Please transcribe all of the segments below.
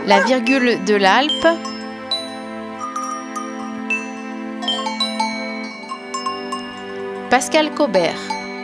La virgule de l'Alpe. Pascal Cobert.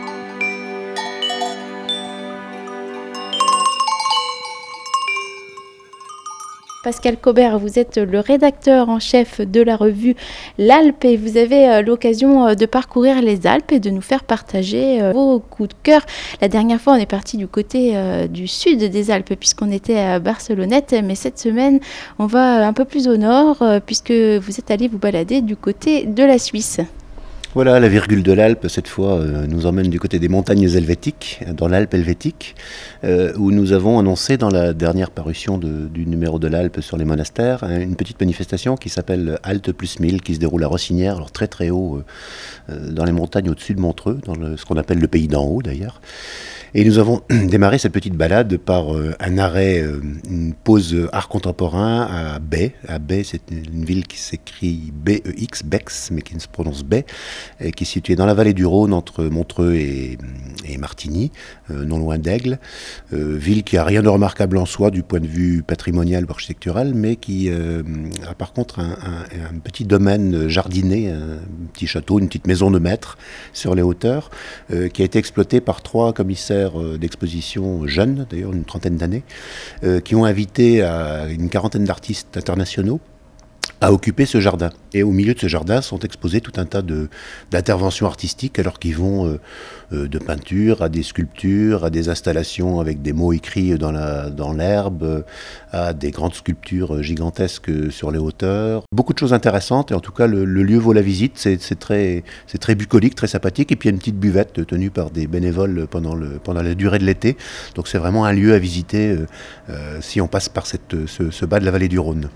Pascal Cobert, vous êtes le rédacteur en chef de la revue L'Alpe et vous avez l'occasion de parcourir les Alpes et de nous faire partager vos coups de cœur. La dernière fois, on est parti du côté du sud des Alpes puisqu'on était à Barcelonnette, mais cette semaine, on va un peu plus au nord puisque vous êtes allé vous balader du côté de la Suisse. Voilà, la virgule de l'Alpe, cette fois, nous emmène du côté des montagnes helvétiques, dans l'Alpe helvétique, où nous avons annoncé dans la dernière parution du numéro de l'Alpe sur les monastères, une petite manifestation qui s'appelle Halte plus 1000, qui se déroule à Rossinière, alors très très haut, dans les montagnes au-dessus de Montreux, dans ce qu'on appelle le pays d'en haut d'ailleurs. Et nous avons démarré cette petite balade par un arrêt, une pause art contemporain à Baix. À Baix, c'est une ville qui s'écrit B-E-X, Bex, mais qui se prononce Baix, et qui est située dans la vallée du Rhône entre Montreux et Martigny, non loin d'Aigle. Ville qui a rien de remarquable en soi du point de vue patrimonial ou architectural, mais qui a par contre un petit domaine jardiné, un petit château, une petite maison de maître sur les hauteurs, qui a été exploité par 3 commissaires d'exposition jeunes, d'ailleurs une trentaine d'années, qui ont invité une quarantaine d'artistes internationaux à occuper ce jardin. Et au milieu de ce jardin sont exposés tout un tas d'interventions artistiques, alors qu'ils vont de peinture à des sculptures, à des installations avec des mots écrits dans l'herbe, à des grandes sculptures gigantesques sur les hauteurs. Beaucoup de choses intéressantes, et en tout cas le lieu vaut la visite, c'est très bucolique, très sympathique, et puis il y a une petite buvette tenue par des bénévoles pendant la durée de l'été. Donc c'est vraiment un lieu à visiter si on passe par ce bas de la vallée du Rhône.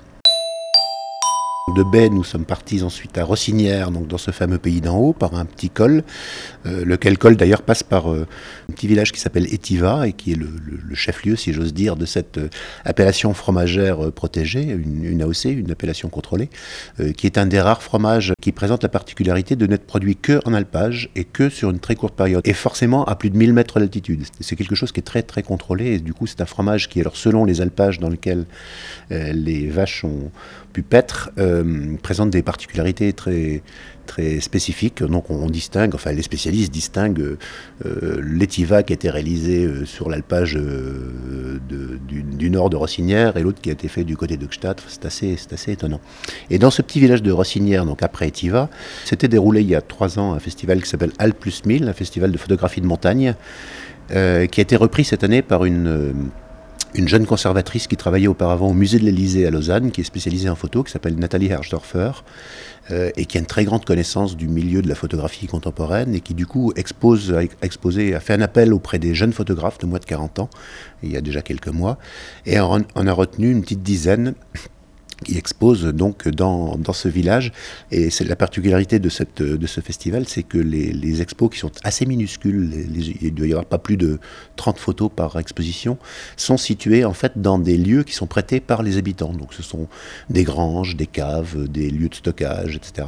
De Baix, nous sommes partis ensuite à Rossinière, donc dans ce fameux pays d'en haut, par un petit col, lequel col d'ailleurs passe par un petit village qui s'appelle Étiva et qui est le chef-lieu, si j'ose dire, de cette appellation fromagère protégée, une AOC, une appellation contrôlée, qui est un des rares fromages qui présente la particularité de n'être produit que en alpage et que sur une très courte période, et forcément à plus de 1000 mètres d'altitude. C'est quelque chose qui est très très contrôlé, et du coup c'est un fromage qui, alors selon les alpages dans lesquels les vaches ont pu paître, présente des particularités très, très spécifiques. Donc on distingue, enfin les spécialistes distinguent l'Étiva qui a été réalisé sur l'alpage du nord de Rossinière et l'autre qui a été fait du côté de Gstaad. C'est assez étonnant. Et dans ce petit village de Rossinière, donc après Étiva, s'était déroulé il y a 3 ans un festival qui s'appelle Alpes plus 1000, un festival de photographie de montagne, qui a été repris cette année par une jeune conservatrice qui travaillait auparavant au musée de l'Élysée à Lausanne, qui est spécialisée en photo, qui s'appelle Nathalie Herrsdorfer, et qui a une très grande connaissance du milieu de la photographie contemporaine, et qui du coup a fait un appel auprès des jeunes photographes de moins de 40 ans, il y a déjà quelques mois, et on a retenu une petite dizaine qui expose donc dans ce village. Et c'est la particularité de ce festival, c'est que les expos qui sont assez minuscules, il doit y avoir pas plus de 30 photos par exposition, sont situés en fait dans des lieux qui sont prêtés par les habitants. Donc ce sont des granges, des caves, des lieux de stockage, etc.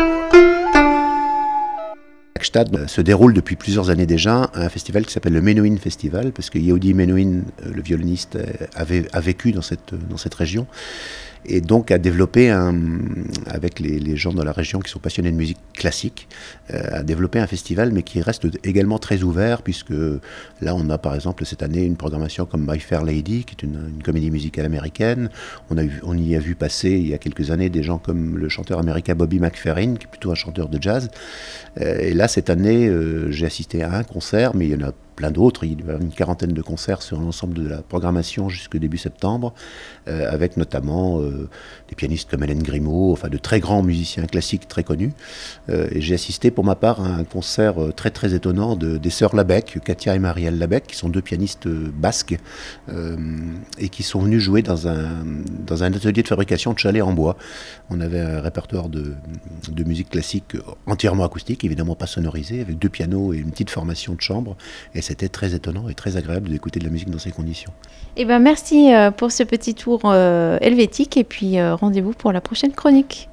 À Gstaad se déroule depuis plusieurs années déjà un festival qui s'appelle le Menuhin Festival, parce que Yehudi Menuhin, le violoniste, a vécu dans cette région, et donc a développé avec les gens dans la région qui sont passionnés de musique classique, a développé un festival, mais qui reste également très ouvert, puisque là on a par exemple cette année une programmation comme My Fair Lady, qui est une comédie musicale américaine. On y a vu passer il y a quelques années des gens comme le chanteur américain Bobby McFerrin, qui est plutôt un chanteur de jazz. Et là cette année j'ai assisté à un concert, mais il y en a plein d'autres. Il y a une quarantaine de concerts sur l'ensemble de la programmation jusqu'au début septembre, avec notamment des pianistes comme Hélène Grimaud, enfin de très grands musiciens classiques très connus. Et j'ai assisté pour ma part à un concert très très étonnant des sœurs Labec, Katia et Marielle Labec, qui sont 2 pianistes basques, et qui sont venus jouer dans un atelier de fabrication de chalets en bois. On avait un répertoire de musique classique entièrement acoustique, évidemment pas sonorisé, avec 2 pianos et une petite formation de chambre. Et c'était très étonnant et très agréable d'écouter de la musique dans ces conditions. Eh ben merci pour ce petit tour helvétique, et puis rendez-vous pour la prochaine chronique.